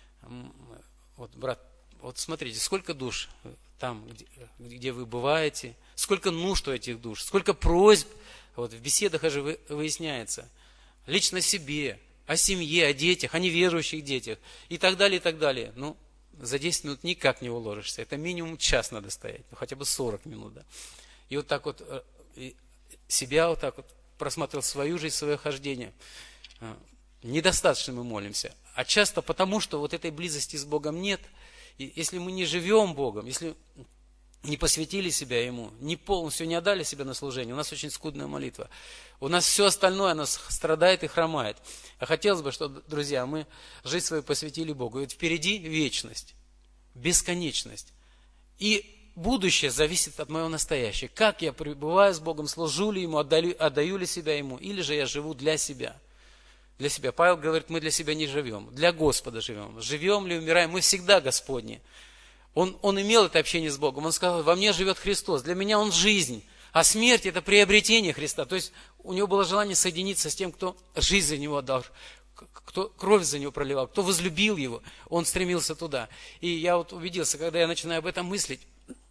Вот, брат, вот смотрите, сколько душ там, где вы бываете, сколько нужд у этих душ, сколько просьб, вот в беседах же выясняется, лично себе, о семье, о детях, о неверующих детях и так далее, и так далее. Ну, за 10 минут никак не уложишься, это минимум час надо стоять, ну хотя бы 40 минут, да. И вот так вот себя вот так вот просмотрел свою жизнь, свое хождение. Недостаточно мы молимся, а часто потому, что вот этой близости с Богом нет. И если мы не живем Богом, если не посвятили себя Ему, не полностью не отдали себя на служение, у нас очень скудная молитва. У нас все остальное, оно страдает и хромает. А хотелось бы, чтобы, друзья, мы жизнь свою посвятили Богу. И вот впереди вечность, бесконечность. И будущее зависит от моего настоящего. Как я пребываю с Богом, служу ли Ему, отдаю ли себя Ему, или же я живу для себя. Для себя. Павел говорит, мы для себя не живем, для Господа живем. Живем ли, умираем, мы всегда Господни. Он имел это общение с Богом. Он сказал, во мне живет Христос. Для меня Он жизнь. А смерть это приобретение Христа. То есть у него было желание соединиться с тем, кто жизнь за него отдал, кто кровь за него проливал, кто возлюбил его. Он стремился туда. И я вот убедился, когда я начинаю об этом мыслить.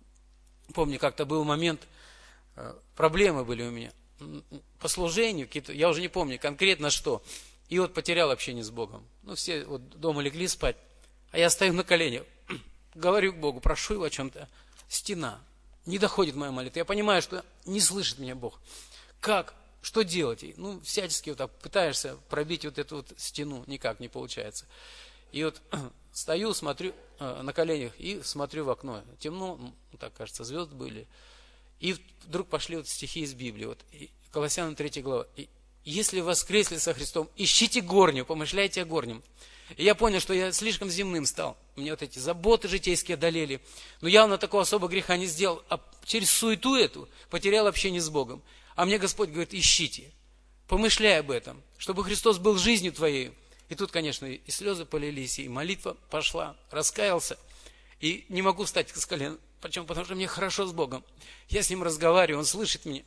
Помню, как-то был момент, проблемы были у меня по служению, какие-то, я уже не помню конкретно что. И вот потерял общение с Богом. Ну, все вот дома легли спать, а я стою на коленях. Говорю к Богу, прошу Его о чем-то. Стена. Не доходит моя молитва. Я понимаю, что не слышит меня Бог. Как? Что делать? Ну, всячески вот так пытаешься пробить вот эту вот стену. Никак не получается. И вот стою, смотрю на коленях и смотрю в окно. Темно, так кажется, звезды были. И вдруг пошли вот стихи из Библии. Вот, Колоссянам 3 глава. Если воскресли со Христом, ищите горнюю, помышляйте о горнем. И я понял, что я слишком земным стал. Мне вот эти заботы житейские одолели. Но явно такого особого греха не сделал. А через суету эту потерял общение с Богом. А мне Господь говорит, ищите. Помышляй об этом. Чтобы Христос был жизнью твоей. И тут, конечно, и слезы полились, и молитва пошла. Раскаялся. И не могу встать с колен. Почему? Потому что мне хорошо с Богом. Я с Ним разговариваю, Он слышит меня.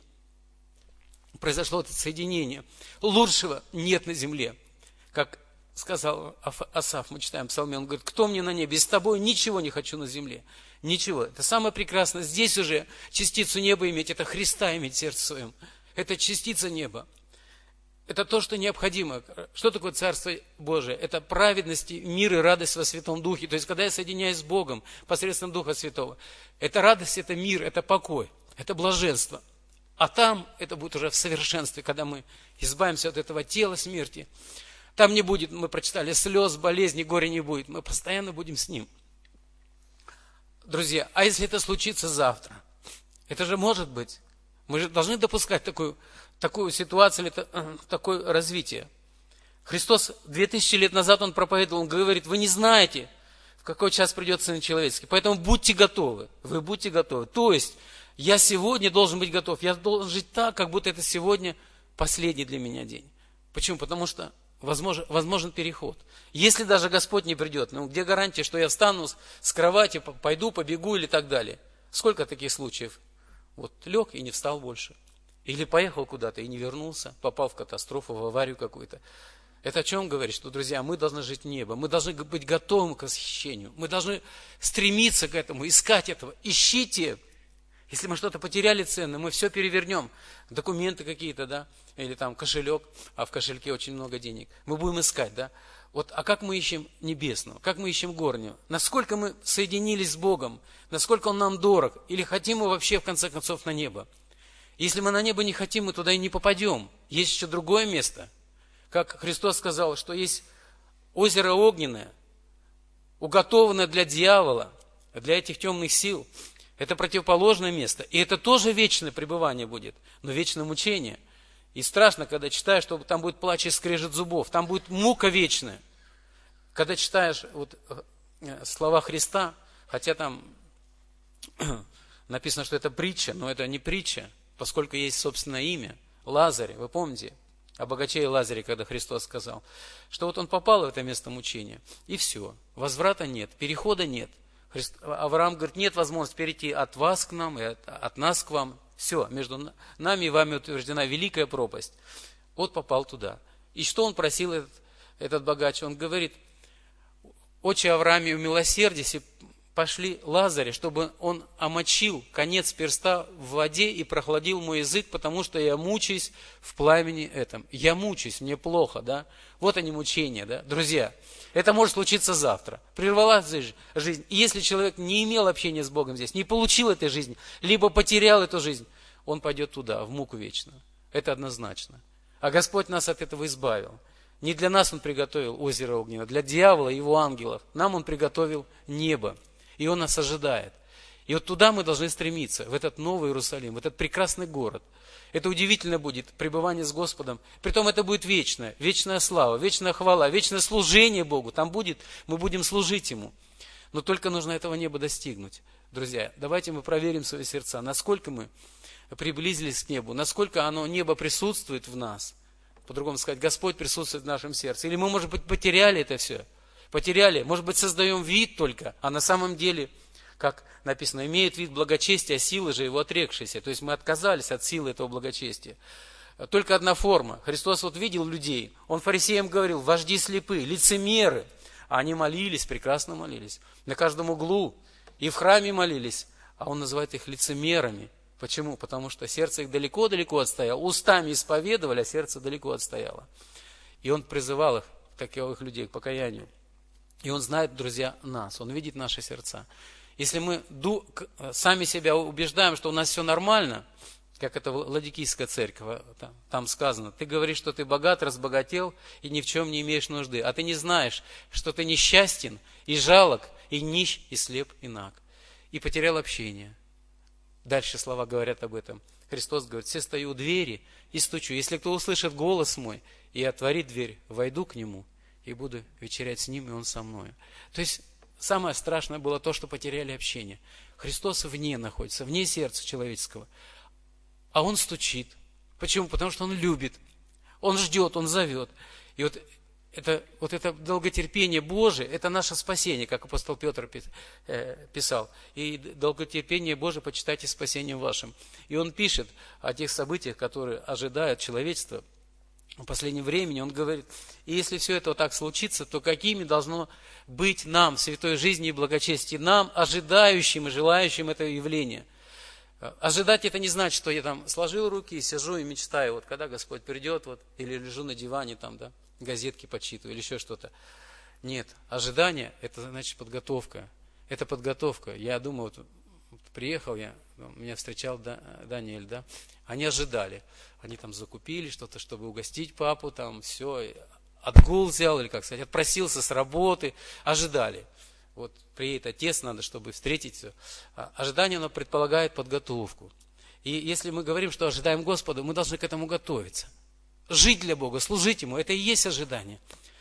Произошло это соединение. Лучшего нет на земле. Как сказал Асаф, мы читаем Псалме, он говорит, кто мне на небе? С тобой ничего не хочу на земле. Ничего. Это самое прекрасное. Здесь уже частицу неба иметь, это Христа иметь в сердце своем. Это частица неба. Это то, что необходимо. Что такое Царство Божие? Это праведность, мир и радость во Святом Духе. То есть, когда я соединяюсь с Богом посредством Духа Святого, это радость, это мир, это покой, это блаженство. А там это будет уже в совершенстве, когда мы избавимся от этого тела смерти. Там не будет, мы прочитали, слез, болезней, горя не будет. Мы постоянно будем с Ним. Друзья, а если это случится завтра? Это же может быть. Мы же должны допускать такую ситуацию, такое развитие. Христос 2000 лет назад Он проповедовал, Он говорит, вы не знаете, в какой час придет Сын Человеческий. Поэтому будьте готовы. Вы будьте готовы. То есть, я сегодня должен быть готов. Я должен жить так, как будто это сегодня последний для меня день. Почему? Потому что возможен переход. Если даже Господь не придет, ну где гарантия, что я встану с кровати, пойду, побегу или так далее? Сколько таких случаев? Вот лег и не встал больше. Или поехал куда-то и не вернулся, попал в катастрофу, в аварию какую-то. Это о чем говорит? Что, друзья, мы должны жить в небо, мы должны быть готовы к восхищению, мы должны стремиться к этому, искать этого. Ищите. Если мы что-то потеряли ценное, мы все перевернем. Документы какие-то, да, или там кошелек, а в кошельке очень много денег. Мы будем искать, да. Вот, а как мы ищем небесного? Как мы ищем горнего? Насколько мы соединились с Богом? Насколько Он нам дорог? Или хотим мы вообще, в конце концов, на небо? Если мы на небо не хотим, мы туда и не попадем. Есть еще другое место. Как Христос сказал, что есть озеро огненное, уготованное для дьявола, для этих темных сил. Это противоположное место. И это тоже вечное пребывание будет, но вечное мучение. И страшно, когда читаешь, что там будет плач и скрежет зубов. Там будет мука вечная. Когда читаешь вот слова Христа, хотя там написано, что это притча, но это не притча, поскольку есть собственное имя. Лазарь, вы помните, о богаче и Лазаре, когда Христос сказал, что вот он попал в это место мучения, и все. Возврата нет, перехода нет. Авраам говорит, нет возможности перейти от вас к нам и от нас к вам. Все, между нами и вами утверждена великая пропасть. Вот попал туда. И что он просил, этот богач? Он говорит, отче Аврааме, умилосердись, и пошли Лазаря, чтобы он омочил конец перста в воде и прохладил мой язык, потому что я мучаюсь в пламени этом. Я мучаюсь, мне плохо, да? Вот они мучения, да? Друзья, это может случиться завтра. Прервалась жизнь. И если человек не имел общения с Богом здесь, не получил этой жизни, либо потерял эту жизнь, он пойдет туда, в муку вечную. Это однозначно. А Господь нас от этого избавил. Не для нас Он приготовил озеро огненное, для дьявола и его ангелов. Нам Он приготовил небо. И Он нас ожидает. И вот туда мы должны стремиться, в этот новый Иерусалим, в этот прекрасный город. Это удивительно будет, пребывание с Господом. Притом это будет вечное, вечная слава, вечная хвала, вечное служение Богу. Там будет, мы будем служить Ему. Но только нужно этого неба достигнуть. Друзья, давайте мы проверим свои сердца, насколько мы приблизились к небу, насколько небо присутствует в нас. По-другому сказать, Господь присутствует в нашем сердце. Или мы, может быть, потеряли это все. Потеряли, может быть, создаем вид только, а на самом деле, как написано, имеет вид благочестия, силы же его отрекшиеся. То есть мы отказались от силы этого благочестия. Только одна форма. Христос вот видел людей. Он фарисеям говорил, вожди слепые, лицемеры. А они молились, прекрасно молились. На каждом углу. И в храме молились. А он называет их лицемерами. Почему? Потому что сердце их далеко-далеко отстояло. Устами исповедовали, а сердце далеко отстояло. И он призывал их, таковых людей, к покаянию. И он знает, друзья, нас. Он видит наши сердца. Если мы сами себя убеждаем, что у нас все нормально, как это Ладикийская церковь, там сказано, ты говоришь, что ты богат, разбогател и ни в чем не имеешь нужды, а ты не знаешь, что ты несчастен и жалок, и нищ, и слеп, и наг, и потерял общение. Дальше слова говорят об этом. Христос говорит, все стою у двери и стучу. Если кто услышит голос мой и отворит дверь, войду к нему и буду вечерять с ним, и он со мною. То есть, самое страшное было то, что потеряли общение. Христос вне находится, вне сердца человеческого. А он стучит. Почему? Потому что он любит. Он ждет, он зовет. И вот это долготерпение Божие, это наше спасение, как апостол Петр писал. И долготерпение Божие почитайте спасением вашим. И он пишет о тех событиях, которые ожидают человечество в последнем времени. Он говорит, и если все это вот так случится, то какими должно быть нам, святой жизни и благочестии, нам, ожидающим и желающим это явление. Ожидать это не значит, что я там сложил руки и сижу и мечтаю, вот когда Господь придет, вот, или лежу на диване, там, да, газетки почитываю или еще что-то. Нет, ожидание это значит подготовка. Это подготовка. Я думаю, вот приехал я, меня встречал Даниэль, да, они ожидали. Они там закупили что-то, чтобы угостить папу, там все, отгул взял, или как сказать, отпросился с работы, ожидали. Вот приедет отец, надо, чтобы встретить все. Ожидание, оно предполагает подготовку. И если мы говорим, что ожидаем Господа, мы должны к этому готовиться. Жить для Бога, служить Ему, это и есть ожидание.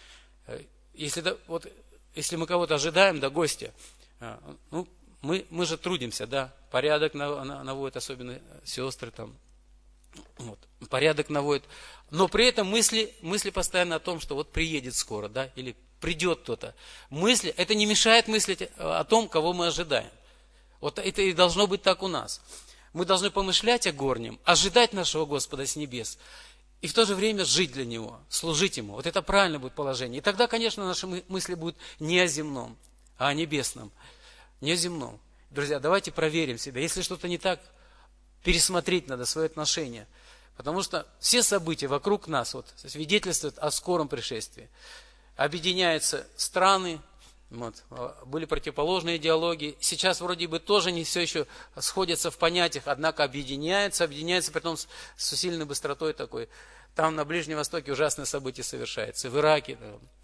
Если мы кого-то ожидаем, да, гостя, ну, мы же трудимся, да, порядок наводят, особенно сестры там, вот, порядок наводят. Но при этом мысли постоянно о том, что вот приедет скоро, да, или придет кто-то. Мысли, это не мешает мыслить о том, кого мы ожидаем. Вот это и должно быть так у нас. Мы должны помышлять о горнем, ожидать нашего Господа с небес, и в то же время жить для Него, служить Ему. Вот это правильно будет положение. И тогда, конечно, наши мысли будут не о земном, а о небесном. Не о земном. Друзья, давайте проверим себя. Если что-то не так, пересмотреть надо свое отношение. Потому что все события вокруг нас вот, свидетельствуют о скором пришествии. Объединяются страны, вот, были противоположные идеологии. Сейчас вроде бы тоже не все еще сходятся в понятиях, однако объединяются, притом с усиленной быстротой такой. Там на Ближнем Востоке ужасные события совершаются. В Ираке,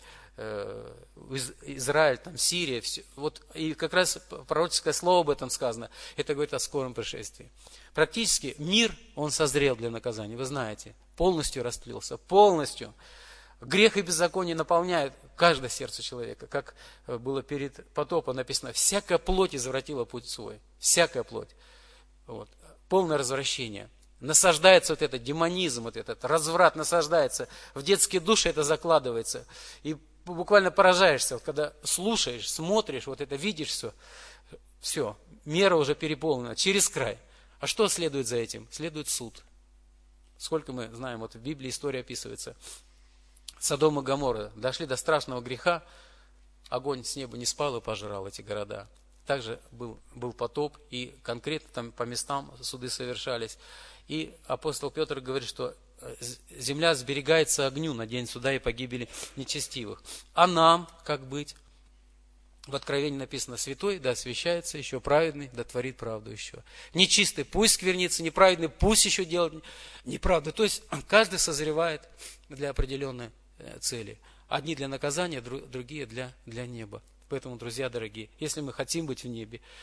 Израиль, там, Сирия. Все. Вот, и как раз пророческое слово об этом сказано. Это говорит о скором пришествии. Практически мир, он созрел для наказания. Вы знаете, полностью растлился, полностью. Грех и беззаконие наполняют каждое сердце человека. Как было перед потопом написано, всякая плоть извратила путь свой. Всякая плоть. Вот. Полное развращение. Насаждается вот этот демонизм, вот этот разврат насаждается. В детские души это закладывается. И буквально поражаешься, вот, когда слушаешь, смотришь, вот это видишь все, мера уже переполнена, через край. А что следует за этим? Следует суд. Сколько мы знаем, вот в Библии история описывается. Содом и Гоморра дошли до страшного греха, огонь с неба не спал и пожрал эти города. Также был потоп, и конкретно там по местам суды совершались. И апостол Петр говорит, что земля сберегается огню на день суда и погибели нечестивых. А нам как быть? В Откровении написано, святой да освящается еще, праведный да творит правду еще. Нечистый пусть сквернится, неправедный пусть еще делает неправду. То есть каждый созревает для определенной цели. Одни для наказания, другие для неба. Поэтому, друзья дорогие, если мы хотим быть в небе,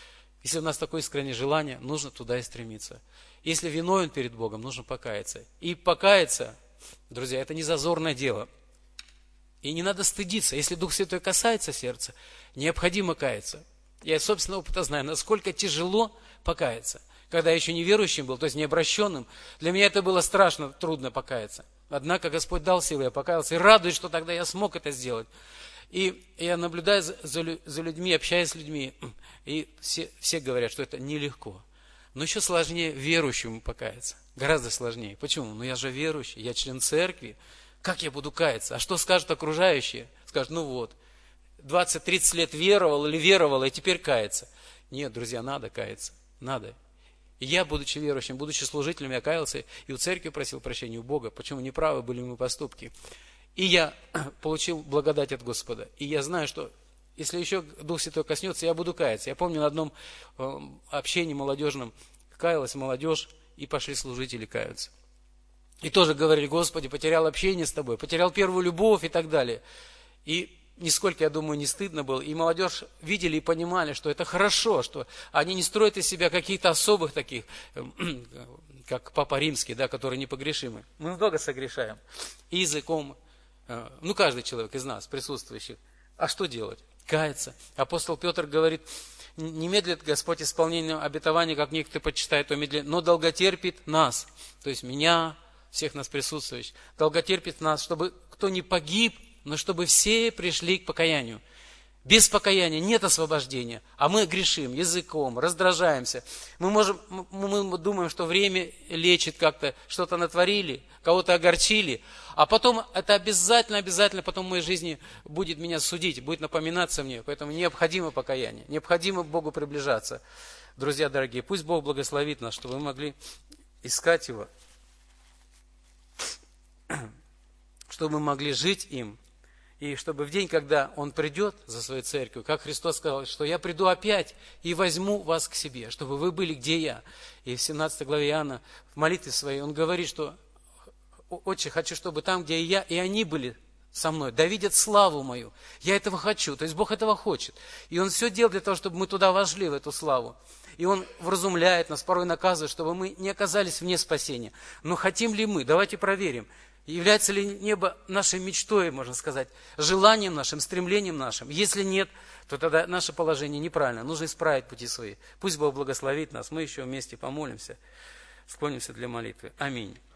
Если у нас такое искреннее желание, нужно туда и стремиться. Если виновен перед Богом, нужно покаяться. И покаяться, друзья, это не зазорное дело. И не надо стыдиться. Если Дух Святой касается сердца, необходимо каяться. Я из собственного опыта знаю, насколько тяжело покаяться. Когда я еще неверующим был, то есть необращенным, для меня это было страшно, трудно покаяться. Однако Господь дал силы, я покаялся и радуюсь, что тогда я смог это сделать. И я наблюдаю за людьми, общаюсь с людьми, и все говорят, что это нелегко. Но еще сложнее верующему покаяться. Гораздо сложнее. Почему? Ну я же верующий, я член церкви. Как я буду каяться? А что скажут окружающие? Скажут, ну вот, 20-30 лет веровал или веровала, и теперь кается. Нет, друзья, надо каяться. Надо. И я, будучи верующим, будучи служителем, я каялся и у церкви просил прощения, у Бога. Почему неправы были мои поступки. И я получил благодать от Господа. И я знаю, что если еще Дух Святой коснется, я буду каяться. Я помню, на одном общении молодежном каялась молодежь, и пошли служители каяться. И тоже говорили, Господи, потерял общение с Тобой, потерял первую любовь и так далее. И нисколько, я думаю, не стыдно было. И молодежь видели и понимали, что это хорошо, что они не строят из себя каких-то особых таких, как Папа Римский, да, которые непогрешимы. Мы много согрешаем. И языком, ну, каждый человек из нас, присутствующих. А что делать? Каяться. Апостол Петр говорит, не медлит Господь исполнением обетования, как некоторые почитают, то медлит, но долготерпит нас, то есть меня, всех нас присутствующих, долготерпит нас, чтобы кто не погиб, но чтобы все пришли к покаянию. Без покаяния нет освобождения, а мы грешим языком, раздражаемся. Мы думаем, что время лечит как-то, что-то натворили, кого-то огорчили, а потом это обязательно потом в моей жизни будет меня судить, будет напоминаться мне. Поэтому необходимо покаяние, необходимо к Богу приближаться. Друзья дорогие, пусть Бог благословит нас, чтобы мы могли искать Его, чтобы мы могли жить им. И чтобы в день, когда Он придет за своей церковью, как Христос сказал, что я приду опять и возьму вас к себе, чтобы вы были, где я. И в 17 главе Иоанна, в молитве своей, Он говорит, что «Отче, хочу, чтобы там, где я, и они были со мной, да видят славу мою». Я этого хочу, то есть Бог этого хочет. И Он все делает для того, чтобы мы туда вошли, в эту славу. И Он вразумляет нас, порой наказывает, чтобы мы не оказались вне спасения. Но хотим ли мы? Давайте проверим. Является ли небо нашей мечтой, можно сказать, желанием нашим, стремлением нашим? Если нет, то тогда наше положение неправильно. Нужно исправить пути свои. Пусть Бог благословит нас. Мы еще вместе помолимся, склонимся для молитвы. Аминь.